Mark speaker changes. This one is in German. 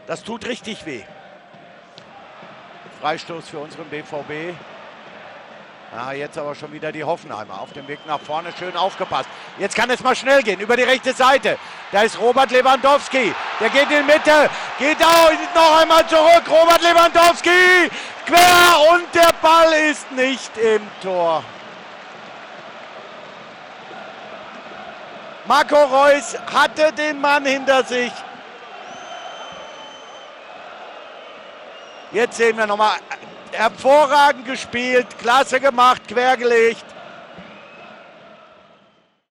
Speaker 1: Das tut richtig weh. Freistoß für unseren BVB. Jetzt aber schon wieder die Hoffenheimer auf dem Weg nach vorne. Schön aufgepasst. Jetzt kann es mal schnell gehen über die rechte Seite. Da ist Robert Lewandowski. Der geht in die Mitte. Geht auch noch einmal zurück. Robert Lewandowski. Quer und der Ball ist nicht im Tor. Marco Reus hatte den Mann hinter sich. Jetzt sehen wir nochmal. Hervorragend gespielt, klasse gemacht, quergelegt.